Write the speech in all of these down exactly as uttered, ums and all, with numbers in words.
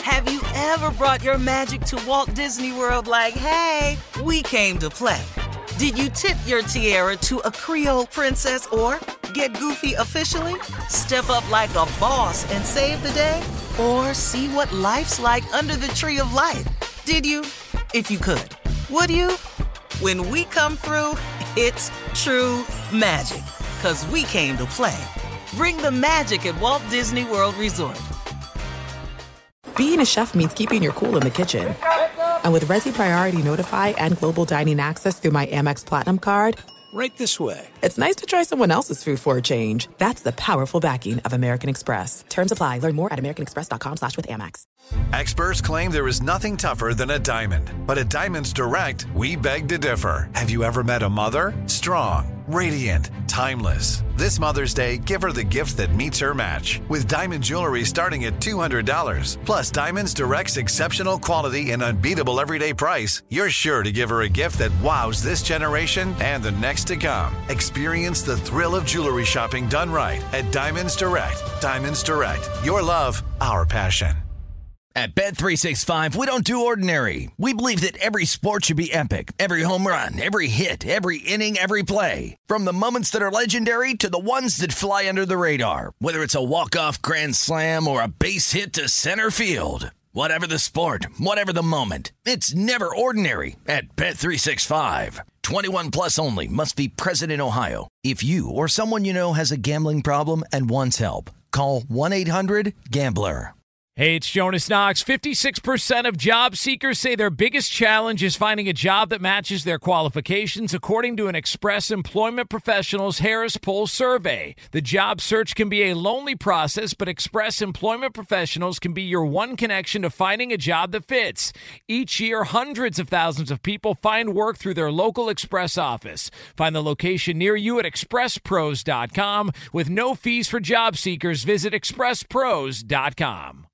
Have you ever brought your magic to Walt Disney World like, hey, we came to play? Did you tip your tiara to a Creole princess or get goofy officially? Step up like a boss and save the day? Or see what life's like under the tree of life? Did you? If you could. Would you? When we come through, it's true magic. 'Cause we came to play. Bring the magic at Walt Disney World Resort. Being a chef means keeping your cool in the kitchen. And with Resi Priority Notify and Global Dining Access through my Amex Platinum card, right this way. It's nice to try someone else's food for a change. That's the powerful backing of American Express. Terms apply. Learn more at americanexpress.com slash with Amex. Experts claim there is nothing tougher than a diamond. But at Diamonds Direct, we beg to differ. Have you ever met a mother? Strong, radiant, timeless. This Mother's Day, give her the gift that meets her match. With diamond jewelry starting at two hundred dollars. Plus Diamonds Direct's exceptional quality and unbeatable everyday price, you're sure to give her a gift that wows this generation and the next to come. Experience the thrill of jewelry shopping done right at Diamonds Direct. Diamonds Direct. Your love, our passion. At Bet three sixty-five, we don't do ordinary. We believe that every sport should be epic. Every home run, every hit, every inning, every play. From the moments that are legendary to the ones that fly under the radar. Whether it's a walk-off grand slam or a base hit to center field. Whatever the sport, whatever the moment. It's never ordinary at Bet three sixty-five. twenty-one plus only. Must be present in Ohio. If you or someone you know has a gambling problem and wants help, call one eight hundred gambler. Hey, it's Jonas Knox. fifty-six percent of job seekers say their biggest challenge is finding a job that matches their qualifications, according to an Express Employment Professionals Harris Poll survey. The job search can be a lonely process, but Express Employment Professionals can be your one connection to finding a job that fits. Each year, hundreds of thousands of people find work through their local Express office. Find the location near you at express pros dot com. With no fees for job seekers, visit express pros dot com.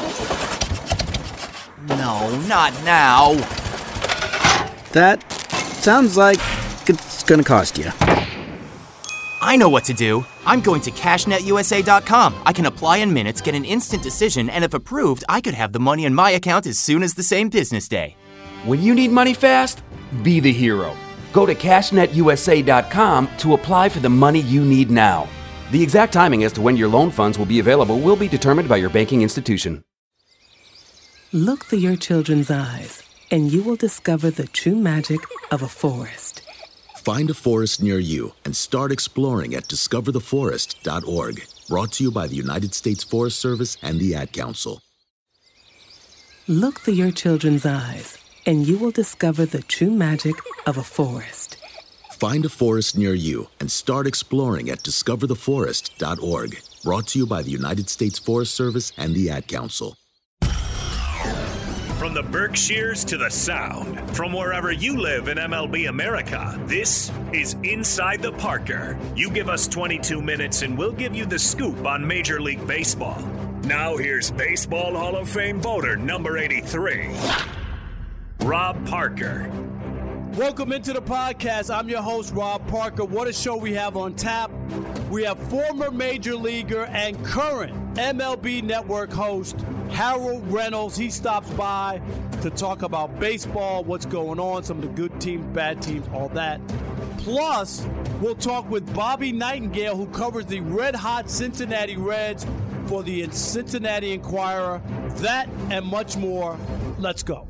No, not now. That sounds like it's gonna cost you. I know what to do. I'm going to cash net U S A dot com. I can apply in minutes, get an instant decision, and if approved, I could have the money in my account as soon as the same business day. When you need money fast, be the hero. Go to cash net U S A dot com to apply for the money you need now. The exact timing as to when your loan funds will be available will be determined by your banking institution. Look through your children's eyes, and you will discover the true magic of a forest. Find a forest near you and start exploring at discover the forest dot org. Brought to you by the United States Forest Service and the Ad Council. Look through your children's eyes, and you will discover the true magic of a forest. Find a forest near you and start exploring at discover the forest dot org. Brought to you by the United States Forest Service and the Ad Council. From the Berkshires to the Sound, from wherever you live in M L B America, this is Inside the Parker. You give us twenty-two minutes and we'll give you the scoop on Major League Baseball. Now here's Baseball Hall of Fame voter number eighty-three, Rob Parker. Welcome into the podcast. I'm your host, Rob Parker. What a show we have on tap. We have former Major Leaguer and current M L B Network host Harold Reynolds. He stops by to talk about baseball, what's going on, some of the good teams, bad teams, all that. Plus, we'll talk with Bobby Nightingale, who covers the red-hot Cincinnati Reds for the Cincinnati Enquirer. That and much more. Let's go.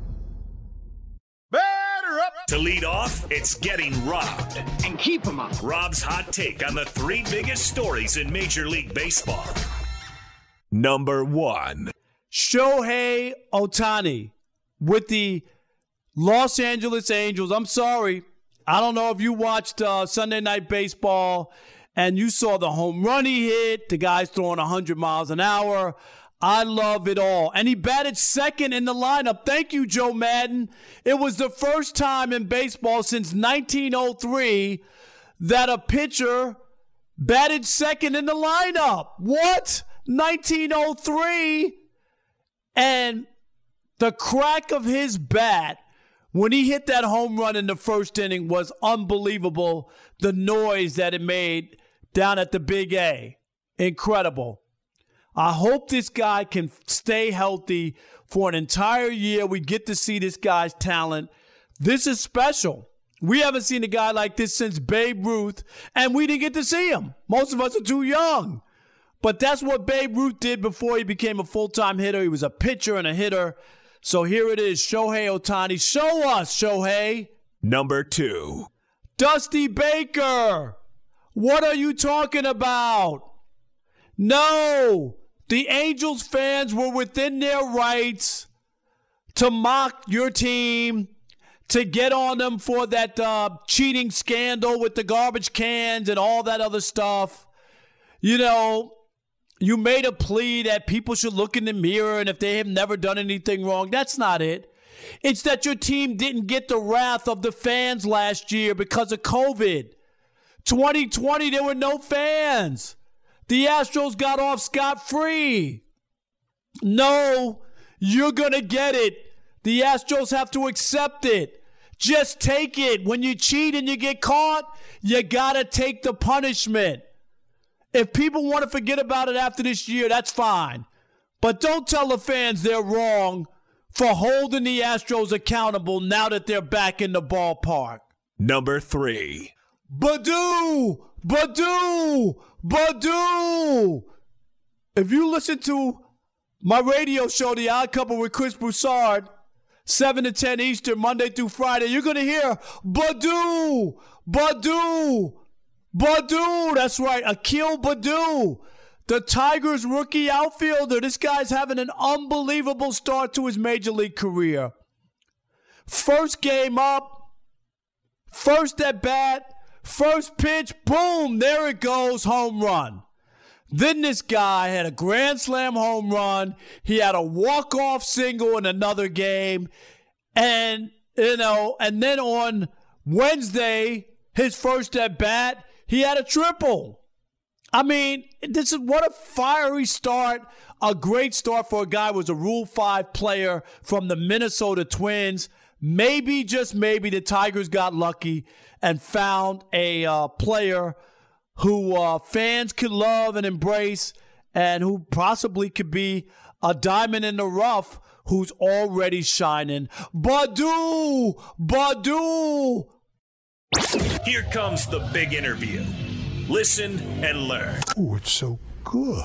To lead off, it's Getting Robbed. And keep them up. Rob's hot take on the three biggest stories in Major League Baseball. Number one. Shohei Ohtani with the Los Angeles Angels. I'm sorry. I don't know if you watched uh, Sunday Night Baseball and you saw the home run he hit, the guy's throwing one hundred miles an hour. I love it all. And he batted second in the lineup. Thank you, Joe Madden. It was the first time in baseball since nineteen oh three that a pitcher batted second in the lineup. What? nineteen oh three? And the crack of his bat when he hit that home run in the first inning was unbelievable. The noise that it made down at the Big A. Incredible. I hope this guy can stay healthy for an entire year. We get to see this guy's talent. This is special. We haven't seen a guy like this since Babe Ruth, and we didn't get to see him. Most of us are too young. But that's what Babe Ruth did before he became a full-time hitter. He was a pitcher and a hitter. So here it is, Shohei Ohtani. Show us, Shohei. Number two. Dusty Baker. What are you talking about? No. The Angels fans were within their rights to mock your team, to get on them for that uh, cheating scandal with the garbage cans and all that other stuff. You know, you made a plea that people should look in the mirror and if they have never done anything wrong. That's not it. It's that your team didn't get the wrath of the fans last year because of COVID. twenty twenty, there were no fans. The Astros got off scot-free. No, you're going to get it. The Astros have to accept it. Just take it. When you cheat and you get caught, you got to take the punishment. If people want to forget about it after this year, that's fine. But don't tell the fans they're wrong for holding the Astros accountable now that they're back in the ballpark. Number three. Badu! Badu! Badu! If you listen to my radio show, The Odd Couple with Chris Broussard, seven to ten Eastern, Monday through Friday, you're going to hear Badu! Badu! Badu! That's right, Akil Badu. The Tigers rookie outfielder. This guy's having an unbelievable start to his major league career. First game up, first at bat, first pitch, boom, there it goes, home run. Then this guy had a grand slam home run. He had a walk-off single in another game. And, you know, and then on Wednesday, his first at bat, he had a triple. I mean, this is what a fiery start, a great start for a guy who was a Rule five player from the Minnesota Twins. Maybe, just maybe, the Tigers got lucky and found a uh, player who uh, fans could love and embrace and who possibly could be a diamond in the rough who's already shining. Badu! Badu! Here comes the big interview. Listen and learn. Oh, it's so good.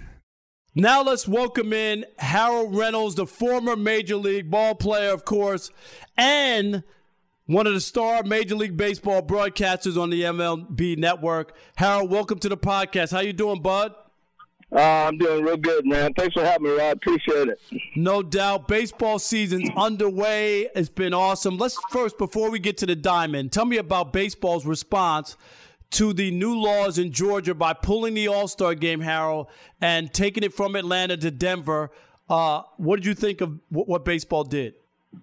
Now let's welcome in Harold Reynolds, the former Major League ball player, of course, and one of the star Major League Baseball broadcasters on the M L B Network. Harold, welcome to the podcast. How you doing, bud? Uh, I'm doing real good, man. Thanks for having me, Rod. Appreciate it. No doubt. Baseball season's underway. It's been awesome. Let's first, before we get to the diamond, tell me about baseball's response to the new laws in Georgia by pulling the All-Star game, Harold, and taking it from Atlanta to Denver. Uh, what did you think of what, what baseball did?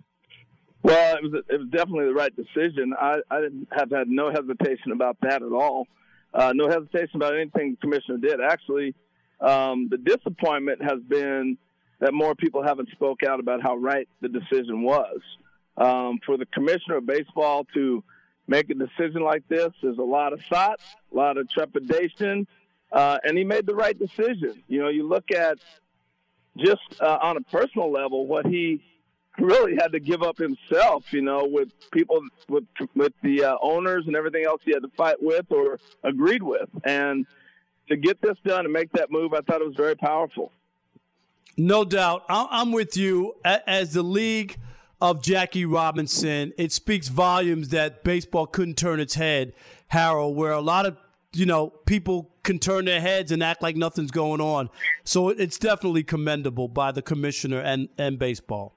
Well, it was it was definitely the right decision. I, I didn't have had no hesitation about that at all. Uh, no hesitation about anything the commissioner did. Actually, um, the disappointment has been that more people haven't spoke out about how right the decision was. Um, for the commissioner of baseball to make a decision like this, there's a lot of thought, a lot of trepidation, uh, and he made the right decision. You know, you look at just uh, on a personal level what he really had to give up himself, you know, with people, with with the uh, owners and everything else he had to fight with or agreed with. And to get this done and make that move, I thought it was very powerful. No doubt. I'm with you. As the league of Jackie Robinson, it speaks volumes that baseball couldn't turn its head, Harold, where a lot of, you know, people can turn their heads and act like nothing's going on. So it's definitely commendable by the commissioner and, and baseball.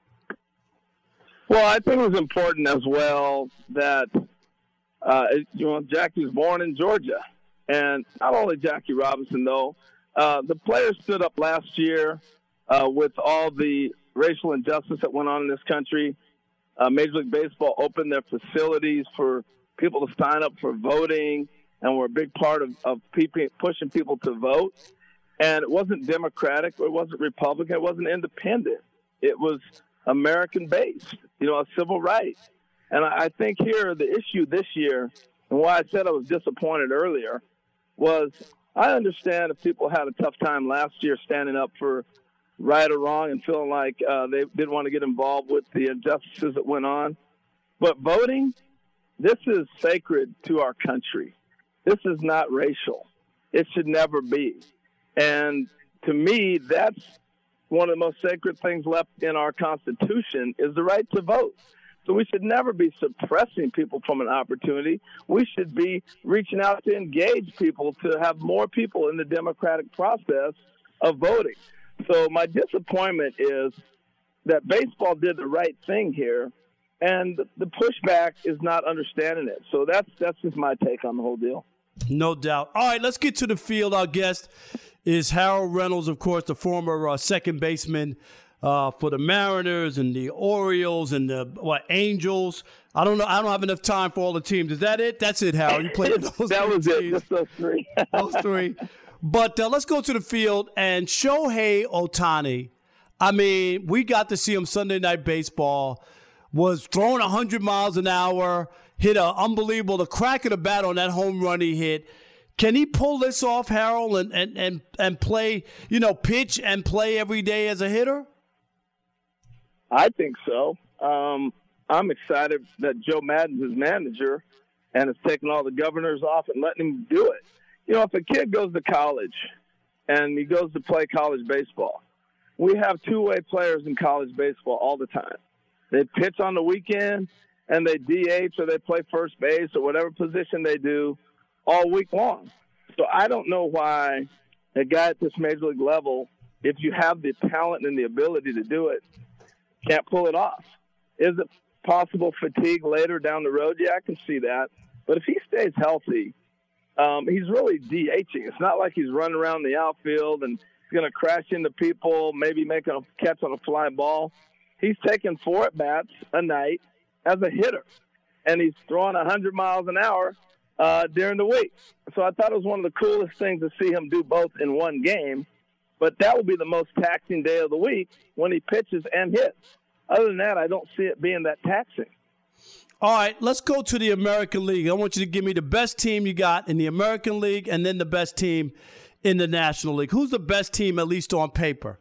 Well, I think it was important as well that, uh, you know, Jackie was born in Georgia. And not only Jackie Robinson, though, uh, the players stood up last year uh, with all the racial injustice that went on in this country. Uh, Major League Baseball opened their facilities for people to sign up for voting and were a big part of, of people, pushing people to vote. And it wasn't Democratic, it wasn't Republican, it wasn't independent. It was American-based, you know, a civil right. And I, I think here the issue this year, and why I said I was disappointed earlier, was I understand if people had a tough time last year standing up for right or wrong and feeling like uh, they didn't want to get involved with the injustices that went on. But voting, this is sacred to our country. This is not racial. It should never be. And to me, that's one of the most sacred things left in our Constitution is the right to vote. So we should never be suppressing people from an opportunity. We should be reaching out to engage people to have more people in the democratic process of voting. So my disappointment is that baseball did the right thing here, and the pushback is not understanding it. So that's that's just my take on the whole deal. No doubt. All right, let's get to the field. Our guest is Harold Reynolds, of course, the former uh, second baseman uh, for the Mariners and the Orioles and the what Angels. I don't know. I don't have enough time for all the teams. Is that it? That's it, Harold. You played those That was teams. it. Just those three. Those three. But uh, let's go to the field. And Shohei Ohtani, I mean, we got to see him Sunday Night Baseball, was throwing one hundred miles an hour, hit an unbelievable, the crack of the bat on that home run he hit. Can he pull this off, Harold, and, and, and, and play, you know, pitch and play every day as a hitter? I think so. Um, I'm excited that Joe Madden's his manager and has taken all the governors off and letting him do it. You know, if a kid goes to college and he goes to play college baseball, we have two-way players in college baseball all the time. They pitch on the weekend and they D H or they play first base or whatever position they do all week long. So I don't know why a guy at this major league level, if you have the talent and the ability to do it, can't pull it off. Is it possible fatigue later down the road? Yeah, I can see that. But if he stays healthy, um, he's really DHing. It's not like he's running around the outfield and he's going to crash into people, maybe make a catch on a fly ball. He's taking four at-bats a night as a hitter, and he's throwing one hundred miles an hour uh, during the week. So I thought it was one of the coolest things to see him do both in one game, but that will be the most taxing day of the week when he pitches and hits. Other than that, I don't see it being that taxing. All right, let's go to the American League. I want you to give me the best team you got in the American League and then the best team in the National League. Who's the best team, at least on paper?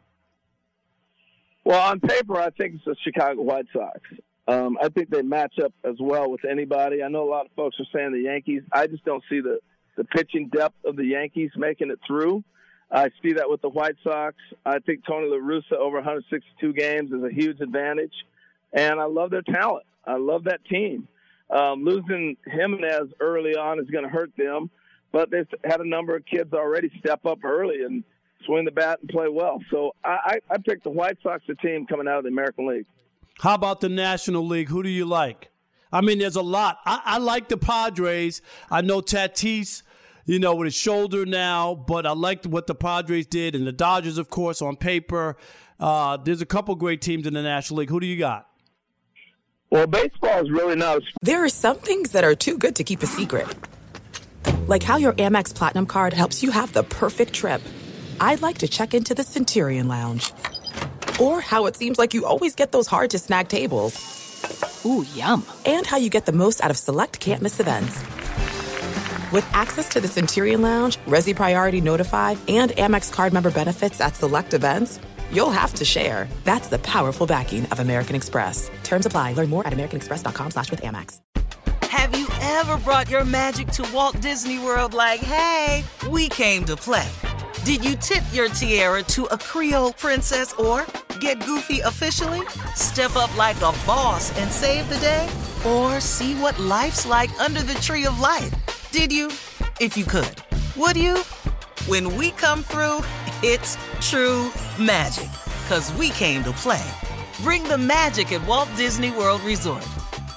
Well, on paper, I think it's the Chicago White Sox. Um, I think they match up as well with anybody. I know a lot of folks are saying the Yankees. I just don't see the, the pitching depth of the Yankees making it through. I see that with the White Sox. I think Tony La Russa over one hundred sixty-two games is a huge advantage. And I love their talent. I love that team. Um, losing Jimenez early on is going to hurt them, but they've had a number of kids already step up early and swing the bat and play well. So I, I, I picked the White Sox, the team coming out of the American League. How about the National League? Who do you like? I mean, there's a lot. I, I like the Padres. I know Tatis, you know, with his shoulder now, but I liked what the Padres did, and the Dodgers, of course, on paper. Uh, there's a couple great teams in the National League. Who do you got? Well, baseball is really not. There are some things that are too good to keep a secret. Like how your Amex Platinum card helps you have the perfect trip. I'd like to check into the Centurion Lounge. Or how it seems like you always get those hard-to-snag tables. Ooh, yum. And how you get the most out of select can't-miss events. With access to the Centurion Lounge, Resi Priority Notify, and Amex card member benefits at select events, you'll have to share. That's the powerful backing of American Express. Terms apply. Learn more at americanexpress.com slash with Amex. Have you ever brought your magic to Walt Disney World like, hey, we came to play? Did you tip your tiara to a Creole princess or get goofy officially? Step up like a boss and save the day? Or see what life's like under the tree of life? Did you? If you could. Would you? When we come through, it's true magic. 'Cause we came to play. Bring the magic at Walt Disney World Resort.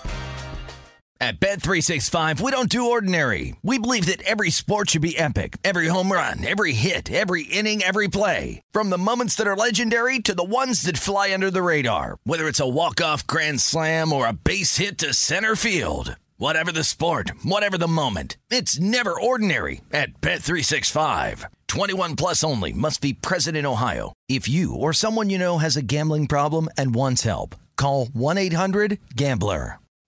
At Bet three sixty-five, we don't do ordinary. We believe that every sport should be epic. Every home run, every hit, every inning, every play. From the moments that are legendary to the ones that fly under the radar. Whether it's a walk-off grand slam or a base hit to center field. Whatever the sport, whatever the moment. It's never ordinary at Bet three sixty-five. twenty-one plus only. Must be present in Ohio. If you or someone you know has a gambling problem and wants help, call one eight hundred gambler.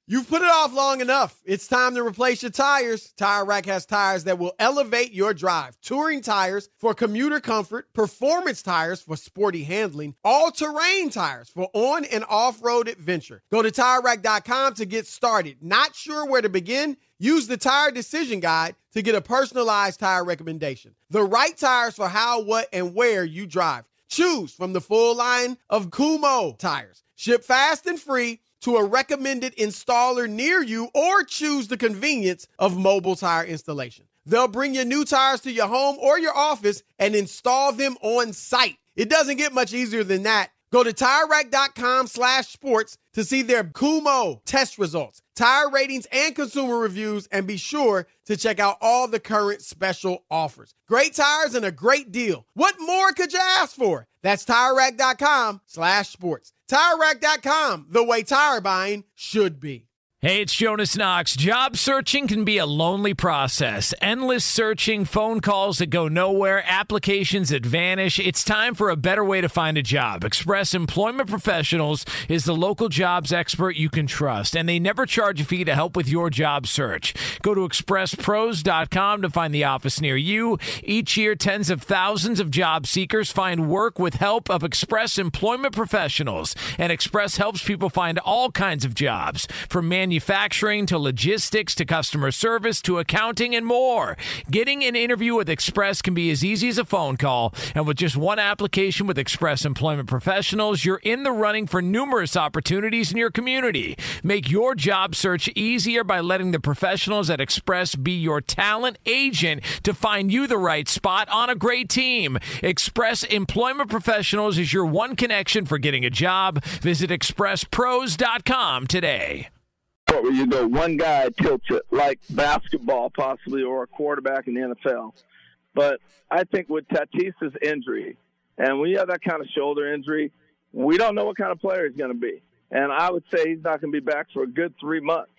You've put it off long enough. It's time to replace your tires. Tire Rack has tires that will elevate your drive. Touring tires for commuter comfort, performance tires for sporty handling, all-terrain tires for on- and off-road adventure. Go to Tire Rack dot com to get started. Not sure where to begin? Use the Tire Decision Guide to get a personalized tire recommendation. The right tires for how, what, and where you drive. Choose from the full line of Kumho tires. Ship fast and free to a recommended installer near you, or choose the convenience of mobile tire installation. They'll bring your new tires to your home or your office and install them on site. It doesn't get much easier than that. Go to Tire Rack dot com slash sports to see their Kumho test results, tire ratings, and consumer reviews, and be sure to check out all the current special offers. Great tires and a great deal. What more could you ask for? That's Tire Rack dot com slash sports. Tire Rack dot com, the way tire buying should be. Hey, it's Jonas Knox. Job searching can be a lonely process. Endless searching, phone calls that go nowhere, applications that vanish. It's time for a better way to find a job. Express Employment Professionals is the local jobs expert you can trust, and they never charge a fee to help with your job search. Go to express pros dot com to find the office near you. Each year, tens of thousands of job seekers find work with help of Express Employment Professionals, and Express helps people find all kinds of jobs, from manufacturing Manufacturing to logistics to customer service to accounting and more. Getting an interview with Express can be as easy as a phone call, and with just one application with Express Employment Professionals, you're in the running for numerous opportunities in your community. Make your job search easier by letting the professionals at Express be your talent agent to find you the right spot on a great team. Express Employment Professionals is your one connection for getting a job. Visit express pros dot com today. Where you go, one guy tilts it like basketball possibly, or a quarterback in the N F L. But I think with Tatis's injury, and when you have that kind of shoulder injury, we don't know what kind of player he's going to be. And I would say he's not going to be back for a good three months.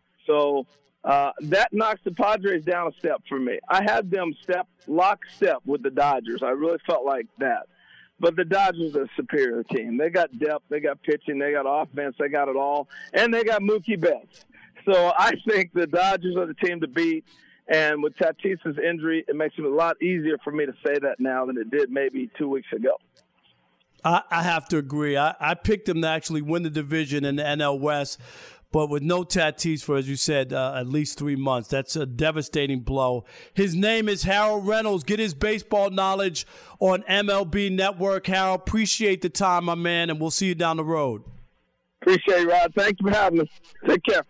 So uh, that knocks the Padres down a step for me. I had them step lockstep with the Dodgers. I really felt like that. But the Dodgers are a superior team. They got depth, they got pitching, they got offense, they got it all, and they got Mookie Betts. So I think the Dodgers are the team to beat. And with Tatis's injury, it makes it a lot easier for me to say that now than it did maybe two weeks ago. I, I have to agree. I, I picked them to actually win the division in the N L West. But with no Tatis for, as you said, uh, at least three months, that's a devastating blow. His name is Harold Reynolds. Get his baseball knowledge on M L B Network. Harold, appreciate the time, my man, and we'll see you down the road. Appreciate it, Rod. Thank you for having us. Take care.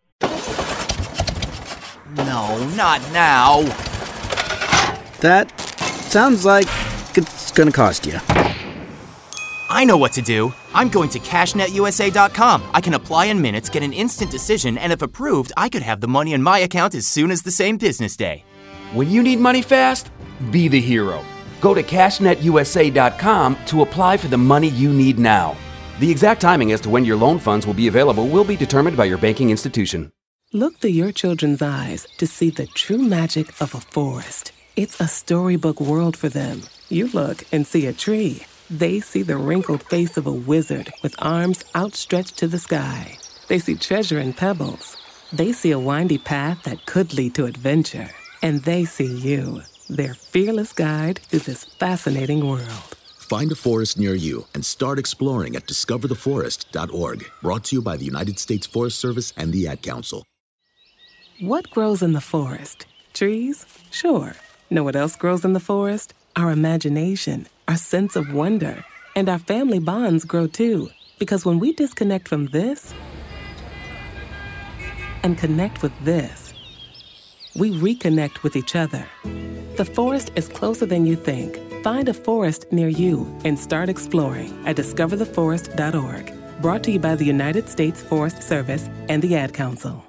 No, not now. That sounds like it's going to cost you. I know what to do. I'm going to cash net U S A dot com. I can apply in minutes, get an instant decision, and if approved, I could have the money in my account as soon as the same business day. When you need money fast, be the hero. Go to cash net U S A dot com to apply for the money you need now. The exact timing as to when your loan funds will be available will be determined by your banking institution. Look through your children's eyes to see the true magic of a forest. It's a storybook world for them. You look and see a tree. They see the wrinkled face of a wizard with arms outstretched to the sky. They see treasure in pebbles. They see a windy path that could lead to adventure. And they see you, their fearless guide through this fascinating world. Find a forest near you and start exploring at discover the forest dot org. Brought to you by the United States Forest Service and the Ad Council. What grows in the forest? Trees? Sure. Know what else grows in the forest? Our imagination, our sense of wonder, and our family bonds grow too. Because when we disconnect from this and connect with this, we reconnect with each other. The forest is closer than you think. Find a forest near you and start exploring at discover the forest dot org. Brought to you by the United States Forest Service and the Ad Council.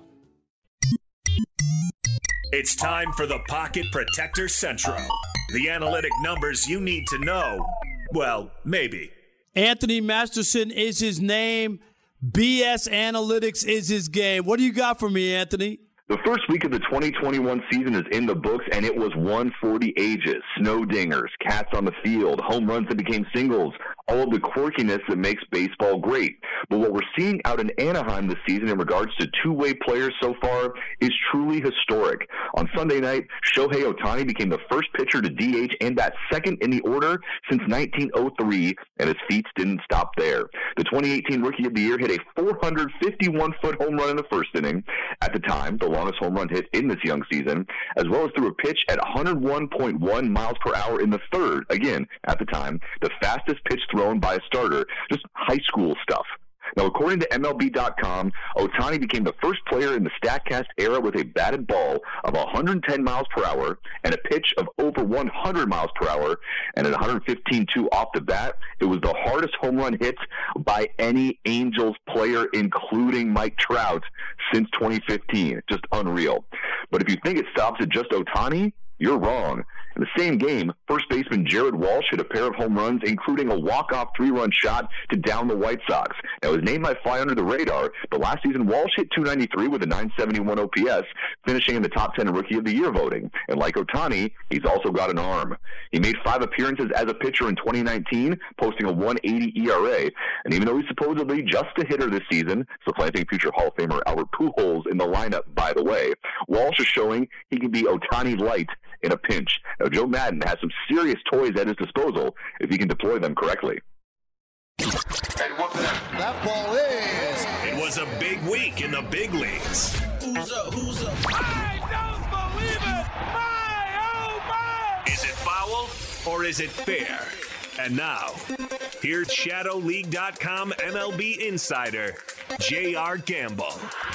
It's time for the Pocket Protector Central. The analytic numbers you need to know. Well, maybe. Anthony Masterson is his name. B S Analytics is his game. What do you got for me, Anthony? The first week of the twenty twenty-one season is in the books, and it was one for the ages. Snow dingers, cats on the field, home runs that became singles, all of the quirkiness that makes baseball great. But what we're seeing out in Anaheim this season in regards to two-way players so far is truly historic. On Sunday night, Shohei Ohtani became the first pitcher to D H and bat second in the order since nineteen oh three, and his feats didn't stop there. The twenty eighteen Rookie of the Year hit a four hundred fifty-one foot home run in the first inning, at the time the longest home run hit in this young season, as well as threw a pitch at one oh one point one miles per hour in the third, again, at the time, the fastest pitch thrown by a starter. Just high school stuff. Now, according to M L B dot com, Ohtani became the first player in the StatCast era with a batted ball of one hundred ten miles per hour and a pitch of over one hundred miles per hour, and at one fifteen point two off the bat, it was the hardest home run hit by any Angels player, including Mike Trout, since twenty fifteen. Just unreal. But if you think it stops at just Ohtani, you're wrong. In the same game, first baseman Jared Walsh hit a pair of home runs, including a walk-off three-run shot to down the White Sox. Now, his name might fly under the radar, but last season Walsh hit two ninety-three with a nine seventy-one O P S, finishing in the top ten in Rookie of the Year voting. And like Ohtani, he's also got an arm. He made five appearances as a pitcher in twenty nineteen, posting a one eighty E R A. And even though he's supposedly just a hitter this season, supplanting future Hall of Famer Albert Pujols in the lineup, by the way, Walsh is showing he can be Ohtani light in a pinch. Now, Joe Madden has some serious toys at his disposal if he can deploy them correctly. That ball is. It was a big week in the big leagues. Who's up? Who's up? I don't believe it! My, oh my! Is it foul or is it fair? And now, here's Shadow League dot com M L B insider, J R Gamble.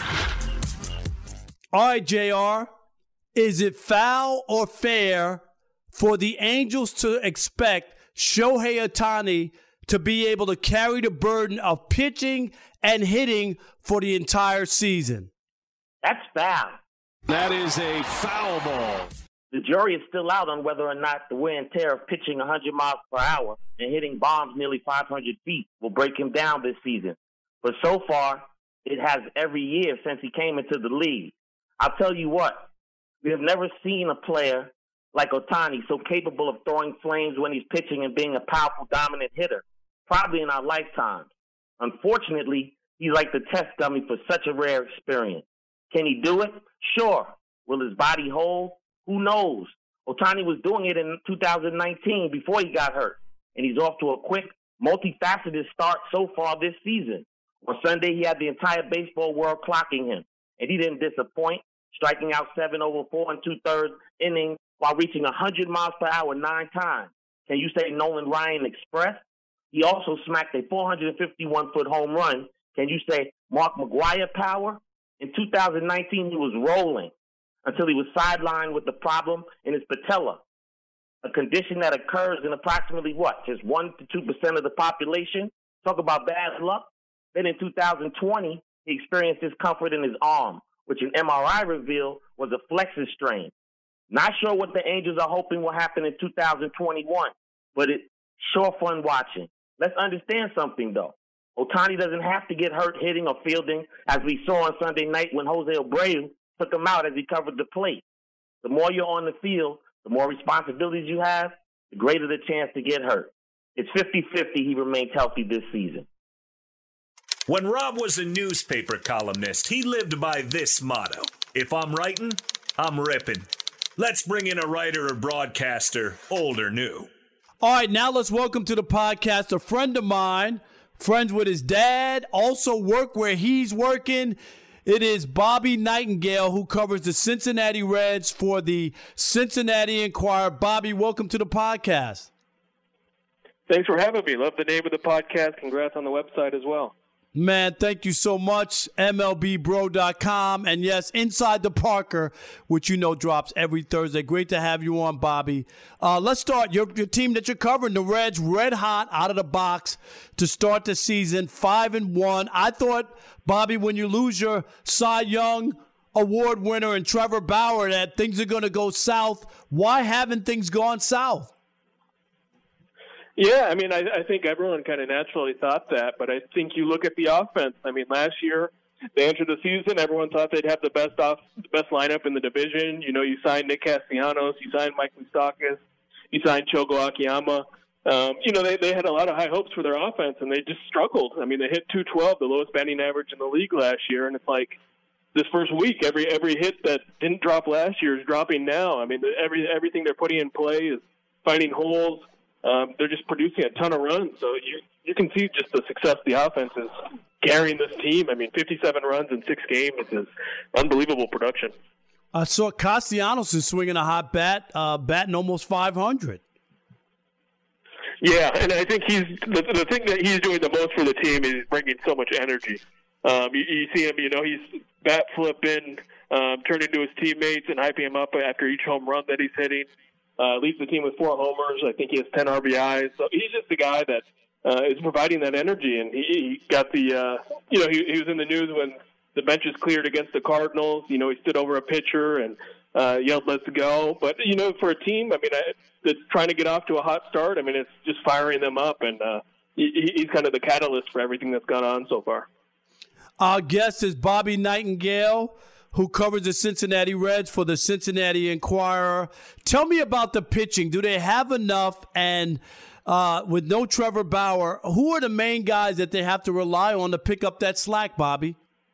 All right, J R. Is it foul or fair for the Angels to expect Shohei Ohtani to be able to carry the burden of pitching and hitting for the entire season? That's foul. That is a foul ball. The jury is still out on whether or not the wear and tear of pitching one hundred miles per hour and hitting bombs nearly five hundred feet will break him down this season. But so far, it has every year since he came into the league. I'll tell you what. We have never seen a player like Ohtani so capable of throwing flames when he's pitching and being a powerful, dominant hitter, probably in our lifetimes. Unfortunately, he's like the test dummy for such a rare experience. Can he do it? Sure. Will his body hold? Who knows? Ohtani was doing it in two thousand nineteen before he got hurt, and he's off to a quick, multifaceted start so far this season. On Sunday, he had the entire baseball world clocking him, and he didn't disappoint, striking out seven over four and two-thirds innings while reaching one hundred miles per hour nine times. Can you say Nolan Ryan Express? He also smacked a four hundred fifty-one foot home run. Can you say Mark McGwire power? In two thousand nineteen, he was rolling until he was sidelined with the problem in his patella, a condition that occurs in approximately, what, just one to two percent of the population? Talk about bad luck. Then in two thousand twenty, he experienced discomfort in his arm, which an M R I revealed was a flexor strain. Not sure what the Angels are hoping will happen in two thousand twenty-one, but it's sure fun watching. Let's understand something, though. Ohtani doesn't have to get hurt hitting or fielding, as we saw on Sunday night when Jose Abreu took him out as he covered the plate. The more you're on the field, the more responsibilities you have, the greater the chance to get hurt. It's fifty-fifty he remains healthy this season. When Rob was a newspaper columnist, he lived by this motto: if I'm writing, I'm ripping. Let's bring in a writer or broadcaster, old or new. All right, now let's welcome to the podcast a friend of mine, friends with his dad, also work where he's working. It is Bobby Nightingale, who covers the Cincinnati Reds for the Cincinnati Enquirer. Bobby, welcome to the podcast. Thanks for having me. Love the name of the podcast. Congrats on the website as well. Man, thank you so much. M L B bro dot com. And yes, Inside the Parker, which you know drops every Thursday. Great to have you on, Bobby. Uh, let's start. Your, your team that you're covering, the Reds, red hot out of the box to start the season, five and one. I thought, Bobby, when you lose your Cy Young Award winner and Trevor Bauer, that things are going to go south. Why haven't things gone south? Yeah, I mean, I, I think everyone kind of naturally thought that, but I think you look at the offense. I mean, last year they entered the season, everyone thought they'd have the best off, the best lineup in the division. You know, you signed Nick Castellanos, you signed Mike Moustakas, you signed Chogo Akiyama. um, you know, they, they had a lot of high hopes for their offense, and they just struggled. I mean, they hit two twelve, the lowest batting average in the league last year, and it's like this first week, every every hit that didn't drop last year is dropping now. I mean, every everything they're putting in play is finding holes. Um, they're just producing a ton of runs, so you you can see just the success the offense is carrying this team. I mean, fifty-seven runs in six games is unbelievable production. I saw Castellanos is swinging a hot bat, uh, batting almost five hundred. Yeah, and I think he's the, the thing that he's doing the most for the team is bringing so much energy. Um, you, you see him, you know, he's bat flipping, um, turning to his teammates and hyping him up after each home run that he's hitting. Uh, leads the team with four homers. I think he has ten R B Is. So he's just the guy that uh, is providing that energy. And he, he got the, uh, you know, he, he was in the news when the benches cleared against the Cardinals. You know, he stood over a pitcher and uh, yelled, "Let's go!" But you know, for a team, I mean, I, that's trying to get off to a hot start, I mean, it's just firing them up, and uh, he, he's kind of the catalyst for everything that's gone on so far. Our guest is Bobby Nightingale, who covers the Cincinnati Reds for the Cincinnati Enquirer. Tell me about the pitching. Do they have enough? And uh, with no Trevor Bauer, who are the main guys that they have to rely on to pick up that slack, Bobby?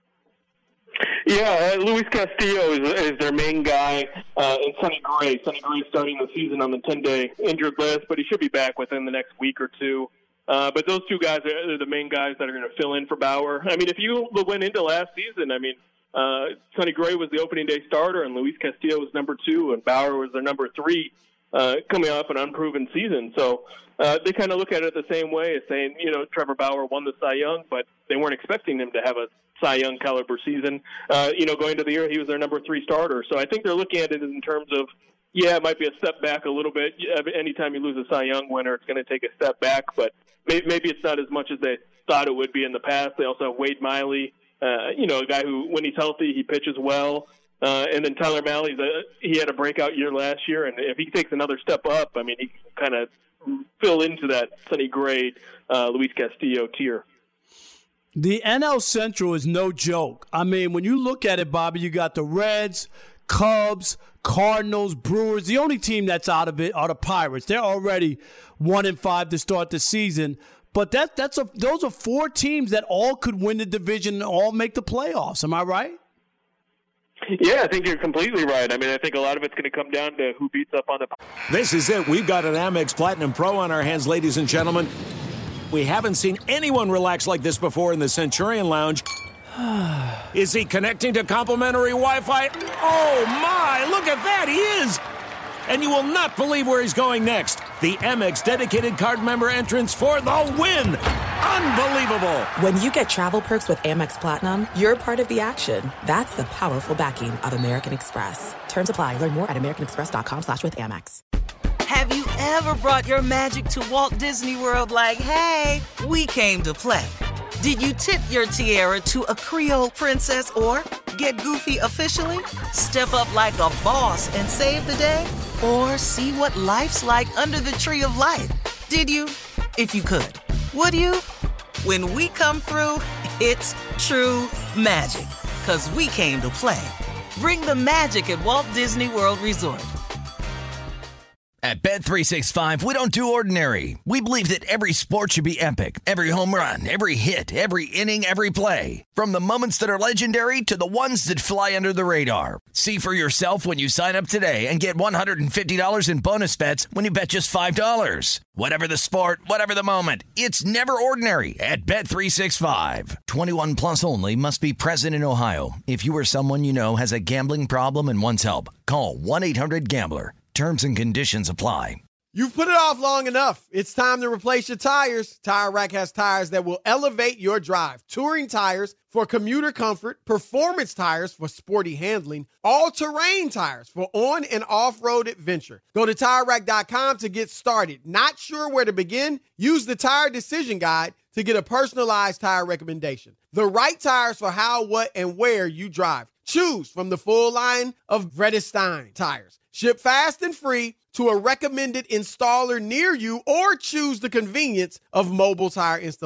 Yeah, uh, Luis Castillo is, is their main guy, uh, and Sonny Gray. Sonny Gray starting the season on the ten-day injured list, but he should be back within the next week or two. Uh, but those two guys are, are the main guys that are going to fill in for Bauer. I mean, if you went into last season, I mean, uh, Sonny Gray was the opening day starter, and Luis Castillo was number two, and Bauer was their number three, uh, coming off an unproven season. So uh, they kind of look at it the same way as saying, you know, Trevor Bauer won the Cy Young, but they weren't expecting him to have a Cy Young caliber season. Uh, you know, going into the year, he was their number three starter. So I think they're looking at it in terms of, yeah, it might be a step back a little bit. Anytime you lose a Cy Young winner, it's going to take a step back, but maybe it's not as much as they thought it would be in the past. They also have Wade Miley, uh, you know, a guy who, when he's healthy, he pitches well. Uh, and then Tyler Mahle, the, he had a breakout year last year, and if he takes another step up, I mean, he can kind of fill into that Sonny Gray, uh, Luis Castillo tier. The N L Central is no joke. I mean, when you look at it, Bobby, you got the Reds, Cubs, Cardinals, Brewers. The only team that's out of it are the Pirates. They're already one and five to start the season. But that that's a those are four teams that all could win the division and all make the playoffs. Am I right? Yeah, I think you're completely right. I mean, I think a lot of it's going to come down to who beats up on the. This is it. We've got an Amex Platinum Pro on our hands, ladies and gentlemen. We haven't seen anyone relax like this before in the Centurion Lounge. Is he connecting to complimentary Wi-Fi? Oh, my. Look at that. He is. And you will not believe where he's going next. The Amex dedicated card member entrance for the win. Unbelievable. When you get travel perks with Amex Platinum, you're part of the action. That's the powerful backing of American Express. Terms apply. Learn more at americanexpress.com slash with Amex. Have you ever brought your magic to Walt Disney World like, hey, we came to play? Did you tip your tiara to a Creole princess or get goofy officially? Step up like a boss and save the day? Or see what life's like under the tree of life? Did you? If you could. Would you? When we come through, it's true magic. 'Cause we came to play. Bring the magic at Walt Disney World Resort. At Bet three sixty-five, we don't do ordinary. We believe that every sport should be epic. Every home run, every hit, every inning, every play. From the moments that are legendary to the ones that fly under the radar. See for yourself when you sign up today and get one hundred fifty dollars in bonus bets when you bet just five dollars. Whatever the sport, whatever the moment, it's never ordinary at Bet three sixty-five. twenty-one plus only. Must be present in Ohio. If you or someone you know has a gambling problem and wants help, call one eight hundred gambler. Terms and conditions apply. You've put it off long enough. It's time to replace your tires. Tire Rack has tires that will elevate your drive. Touring tires for commuter comfort, performance tires for sporty handling, all-terrain tires for on- and off-road adventure. Go to Tire Rack dot com to get started. Not sure where to begin? Use the Tire Decision Guide to get a personalized tire recommendation. The right tires for how, what, and where you drive. Choose from the full line of Vredestein tires. Ship fast and free to a recommended installer near you, or choose the convenience of mobile tire installation.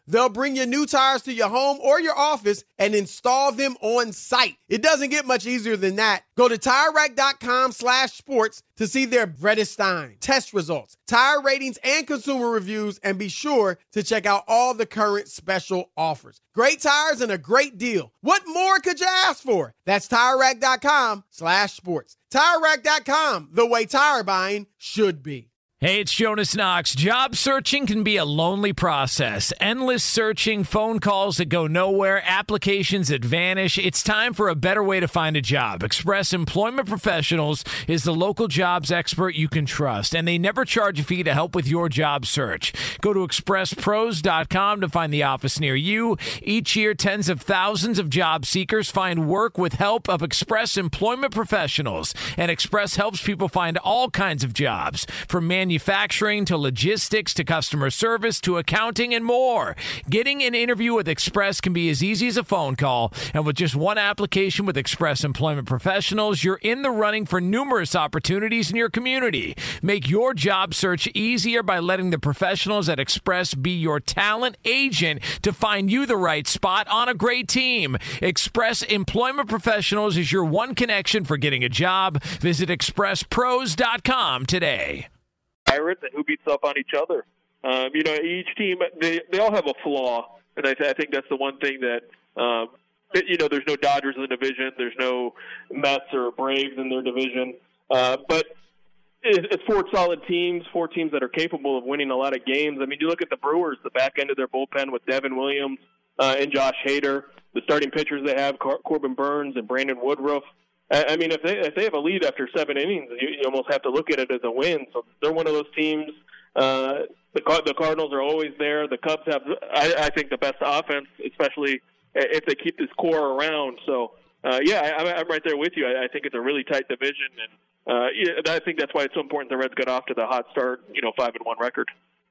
They'll bring your new tires to your home or your office and install them on site. It doesn't get much easier than that. Go to TireRack.com slash sports to see their Vredestein test results, tire ratings, and consumer reviews, and be sure to check out all the current special offers. Great tires and a great deal. What more could you ask for? That's TireRack.com slash sports. TireRack dot com, the way tire buying should be. Hey, it's Jonas Knox. Job searching can be a lonely process. Endless searching, phone calls that go nowhere, applications that vanish. It's time for a better way to find a job. Express Employment Professionals is the local jobs expert you can trust, and they never charge a fee to help with your job search. Go to express pros dot com to find the office near you. Each year, tens of thousands of job seekers find work with help of Express Employment Professionals, and Express helps people find all kinds of jobs, from manufacturing Manufacturing to logistics to customer service to accounting and more. Getting an interview with Express can be as easy as a phone call, and with just one application with Express Employment Professionals, you're in the running for numerous opportunities in your community. Make your job search easier by letting the professionals at Express be your talent agent to find you the right spot on a great team. Express Employment Professionals is your one connection for getting a job. Visit express pros dot com today. Pirates and who beats up on each other. Um, you know, each team, they, they all have a flaw, and I, th- I think that's the one thing that, um, that, you know, there's no Dodgers in the division, there's no Mets or Braves in their division, uh, but it, it's four solid teams, four teams that are capable of winning a lot of games. I mean, you look at the Brewers, the back end of their bullpen with Devin Williams uh, and Josh Hader, the starting pitchers they have, Cor- Corbin Burns and Brandon Woodruff. I mean, if they if they have a lead after seven innings, you, you almost have to look at it as a win. So they're one of those teams. Uh, the the Cardinals are always there. The Cubs have, I, I think, the best offense, especially if they keep this core around. So, uh, yeah, I, I'm right there with you. I, I think it's a really tight division, and uh, yeah, I think that's why it's so important the Reds got off to the hot start, you know, five and one record.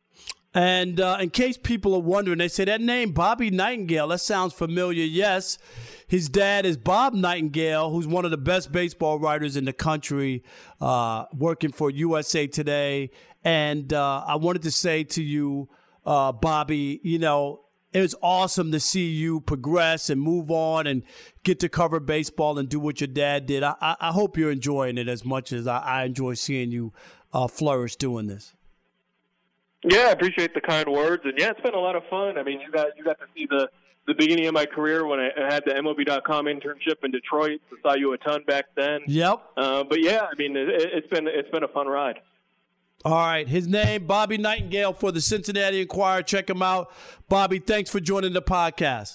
And uh, in case people are wondering, they say that name, Bobby Nightingale, that sounds familiar. Yes, his dad is Bob Nightingale, who's one of the best baseball writers in the country, uh, working for U S A Today. And uh, I wanted to say to you, uh, Bobby, you know, it was awesome to see you progress and move on and get to cover baseball and do what your dad did. I, I, I hope you're enjoying it as much as I, I enjoy seeing you uh, flourish doing this. Yeah, I appreciate the kind words, and yeah, it's been a lot of fun. I mean, you got you got to see the, the beginning of my career when I had the M L B dot com internship in Detroit. I saw you a ton back then. Yep. Uh, but yeah, I mean, it, it's been it's been a fun ride. All right, his name, Bobby Nightingale for the Cincinnati Enquirer. Check him out. Bobby, thanks for joining the podcast.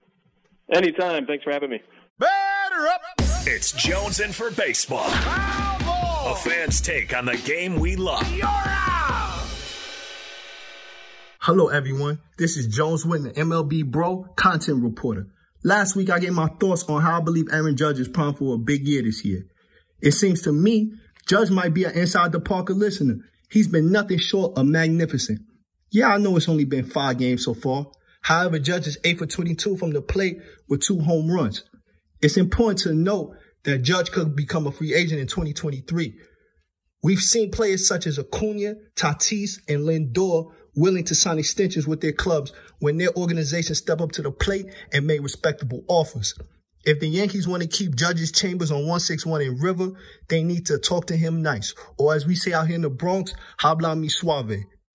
Anytime. Thanks for having me. Batter up. It's Jones in for baseball. A fan's take on the game we love. You're out. Hello, everyone. This is Jones Whitner, M L B Bro, content reporter. Last week, I gave my thoughts on how I believe Aaron Judge is primed for a big year this year. It seems to me, Judge might be an inside the Parker listener. He's been nothing short of magnificent. Yeah, I know it's only been five games so far. However, Judge is eight for twenty-two from the plate with two home runs. It's important to note that Judge could become a free agent in twenty twenty-three. We've seen players such as Acuna, Tatis, and Lindor willing to sign extensions with their clubs when their organizations step up to the plate and make respectable offers. If the Yankees want to keep Judge's chambers on one sixty-one in River, they need to talk to him nice. Or as we say out here in the Bronx, habla mi suave.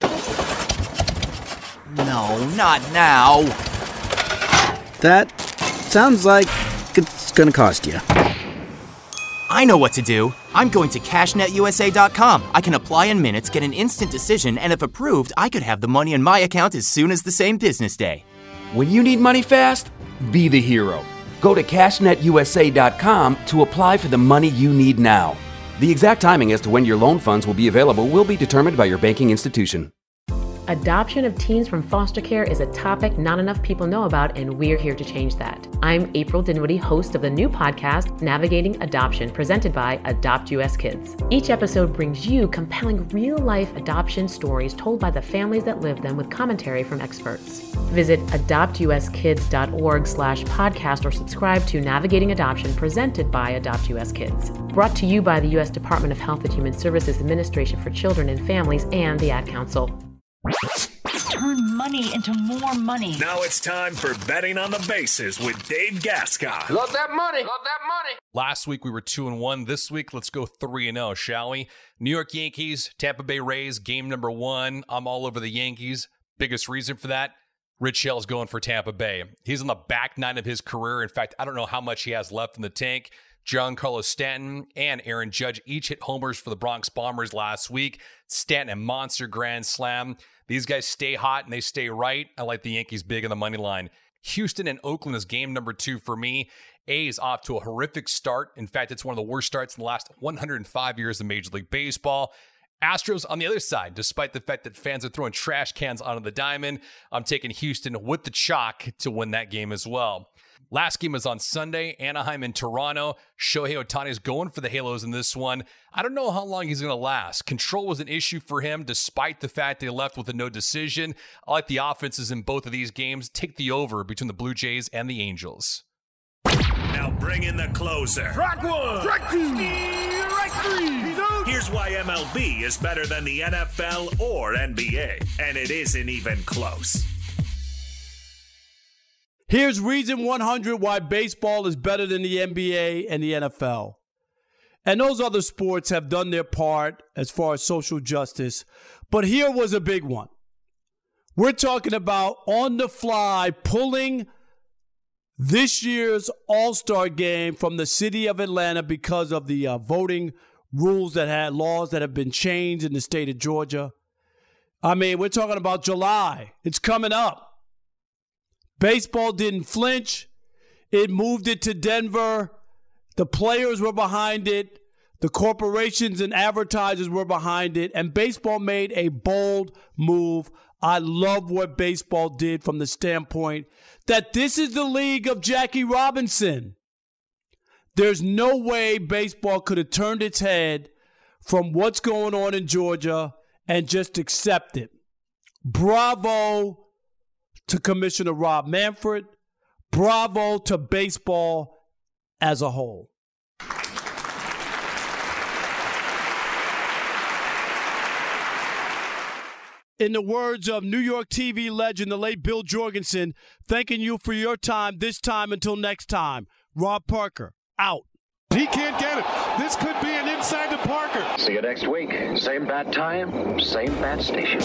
No, not now. That sounds like it's gonna cost you. I know what to do. I'm going to cash net U S A dot com. I can apply in minutes, get an instant decision, and if approved, I could have the money in my account as soon as the same business day. When you need money fast, be the hero. Go to cash net U S A dot com to apply for the money you need now. The exact timing as to when your loan funds will be available will be determined by your banking institution. Adoption of teens from foster care is a topic not enough people know about, and we're here to change that. I'm April Dinwiddie, host of the new podcast, Navigating Adoption, presented by Adopt U S Kids. Each episode brings you compelling real-life adoption stories told by the families that live them with commentary from experts. Visit adopt u s kids dot org slash podcast or subscribe to Navigating Adoption, presented by Adopt U S Kids. Brought to you by the U S Department of Health and Human Services Administration for Children and Families and the Ad Council. turn money into more money. Now it's time for Betting on the Bases with Dave Gascon. Love that money. Love that money. Last week we were two and one. This week, let's go three and oh, shall we? New York Yankees, Tampa Bay Rays, game number one. I'm all over the Yankees. Biggest reason for that? Rich Hill's going for Tampa Bay. He's on the back nine of his career. In fact, I don't know how much he has left in the tank. Giancarlo Stanton and Aaron Judge each hit homers for the Bronx Bombers last week. Stanton, a monster grand slam. These guys stay hot and they stay right. I like the Yankees big on the money line. Houston and Oakland is game number two for me. A's off to a horrific start. In fact, it's one of the worst starts in the last one hundred five years of Major League Baseball. Astros on the other side, despite the fact that fans are throwing trash cans onto the diamond. I'm taking Houston with the chalk to win that game as well. Last game is on Sunday, Anaheim and Toronto. Shohei Ohtani is going for the Halos in this one. I don't know how long he's going to last. Control was an issue for him, despite the fact they left with a no decision. I like the offenses in both of these games. Take the over between the Blue Jays and the Angels. Now bring in the closer. Strike one. Strike two. Strike three. Here's why M L B is better than the N F L or N B A, and it isn't even close. Here's reason one hundred why baseball is better than the N B A and the N F L. And those other sports have done their part as far as social justice. But here was a big one. We're talking about on the fly pulling this year's All-Star game from the city of Atlanta because of the uh, voting rules that had laws that have been changed in the state of Georgia. I mean, we're talking about July. It's coming up. Baseball didn't flinch. It moved it to Denver. The players were behind it. The corporations and advertisers were behind it. And baseball made a bold move. I love what baseball did from the standpoint that this is the league of Jackie Robinson. There's no way baseball could have turned its head from what's going on in Georgia and just accept it. Bravo to Commissioner Rob Manfred. Bravo to baseball as a whole. In the words of New York T V legend, the late Bill Jorgensen, thanking you for your time this time until next time. Rob Parker, out. He can't get it. This could be an inside to Parker. See you next week. Same bat time, same bat station.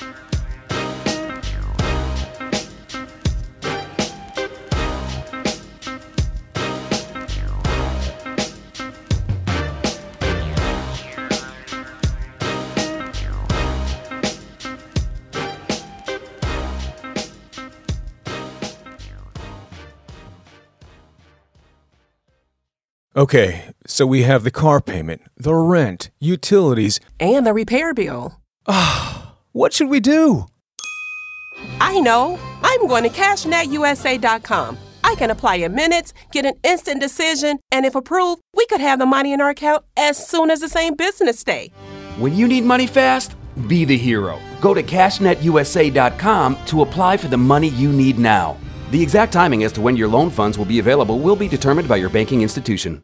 Okay, so we have the car payment, the rent, utilities, and the repair bill. Ah, what should we do? I know. I'm going to cash net U S A dot com. I can apply in minutes, get an instant decision, and if approved, we could have the money in our account as soon as the same business day. When you need money fast, be the hero. Go to cash net U S A dot com to apply for the money you need now. The exact timing as to when your loan funds will be available will be determined by your banking institution.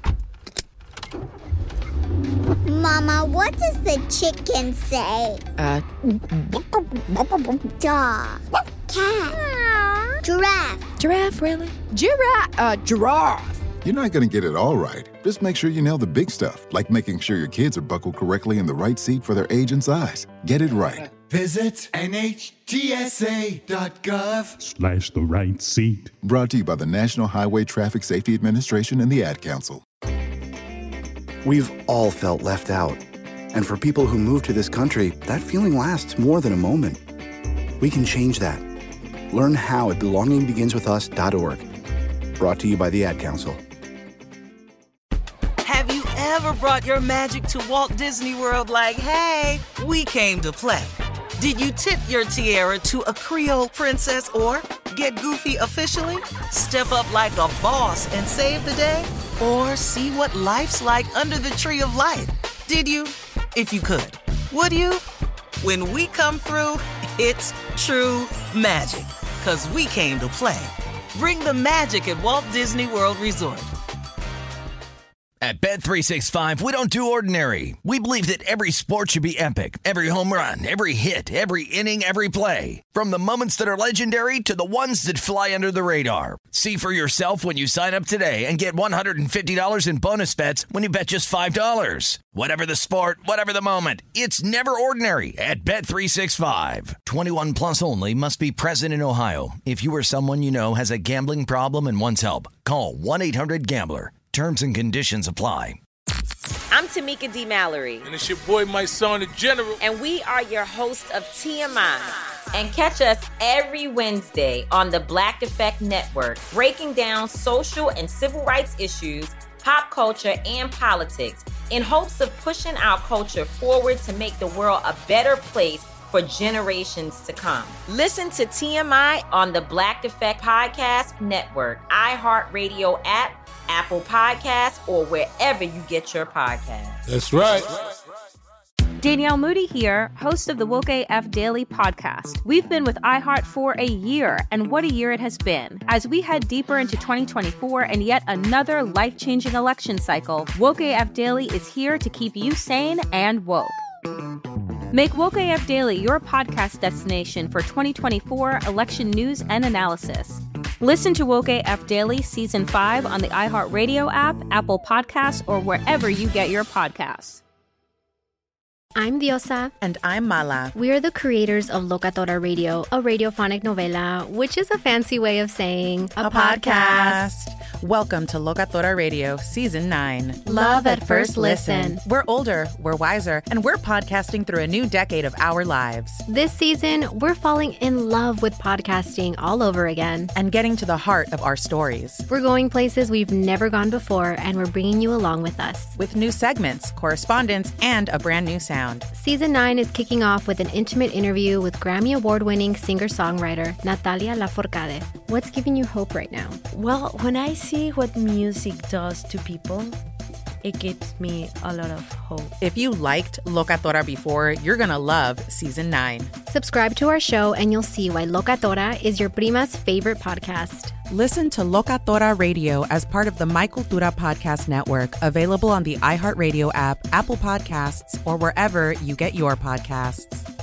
Mama, what does the chicken say? Uh, dog, cat, giraffe. Giraffe, really? Giraffe, uh, giraffe. You're not going to get it all right. Just make sure you nail the big stuff, like making sure your kids are buckled correctly in the right seat for their age and size. Get it right. Visit N H T S A dot gov Slash the right seat. Brought to you by the National Highway Traffic Safety Administration and the Ad Council. We've all felt left out. And for people who move to this country, that feeling lasts more than a moment. We can change that. Learn how at belonging begins with us dot org. Brought to you by the Ad Council. Have you ever brought your magic to Walt Disney World like, hey, we came to play? Did you tip your tiara to a Creole princess or get goofy officially? Step up like a boss and save the day? Or see what life's like under the tree of life? Did you? If you could. Would you? When we come through, it's true magic. 'Cause we came to play. Bring the magic at Walt Disney World Resort. At Bet three sixty-five, we don't do ordinary. We believe that every sport should be epic. Every home run, every hit, every inning, every play. From the moments that are legendary to the ones that fly under the radar. See for yourself when you sign up today and get one hundred fifty dollars in bonus bets when you bet just five dollars. Whatever the sport, whatever the moment, it's never ordinary at Bet three sixty-five. twenty-one plus only. Must be present in Ohio. If you or someone you know has a gambling problem and wants help, call one eight hundred gambler. Terms and conditions apply. I'm Tamika D. Mallory. And it's your boy, my son, the General. And we are your hosts of T M I. And catch us every Wednesday on the Black Effect Network, breaking down social and civil rights issues, pop culture, and politics in hopes of pushing our culture forward to make the world a better place for generations to come. Listen to T M I on the Black Effect Podcast Network, iHeartRadio app, Apple Podcasts, or wherever you get your podcasts. That's right. Danielle Moody here, host of the Woke A F Daily podcast. We've been with iHeart for a year, and what a year it has been. As we head deeper into twenty twenty-four and yet another life-changing election cycle, Woke A F Daily is here to keep you sane and woke. Make Woke A F Daily your podcast destination for twenty twenty-four election news and analysis. Listen to Woke A F Daily Season five on the iHeartRadio app, Apple Podcasts, or wherever you get your podcasts. I'm Diosa. And I'm Mala. We are the creators of Locatora Radio, a radiophonic novela, which is a fancy way of saying a, a podcast. podcast. Welcome to Locatora Radio Season nine. Love at first listen. We're older, we're wiser, and we're podcasting through a new decade of our lives. This season, we're falling in love with podcasting all over again. And getting to the heart of our stories. We're going places we've never gone before, and we're bringing you along with us. With new segments, correspondence, and a brand new sound. Season nine is kicking off with an intimate interview with Grammy Award-winning singer-songwriter Natalia Lafourcade. What's giving you hope right now? Well, when I see what music does to people, it gives me a lot of hope. If you liked Locatora before, you're going to love Season nine. Subscribe to our show and you'll see why Locatora is your prima's favorite podcast. Listen to Locatora Radio as part of the My Cultura Podcast Network, available on the iHeartRadio app, Apple Podcasts, or wherever you get your podcasts.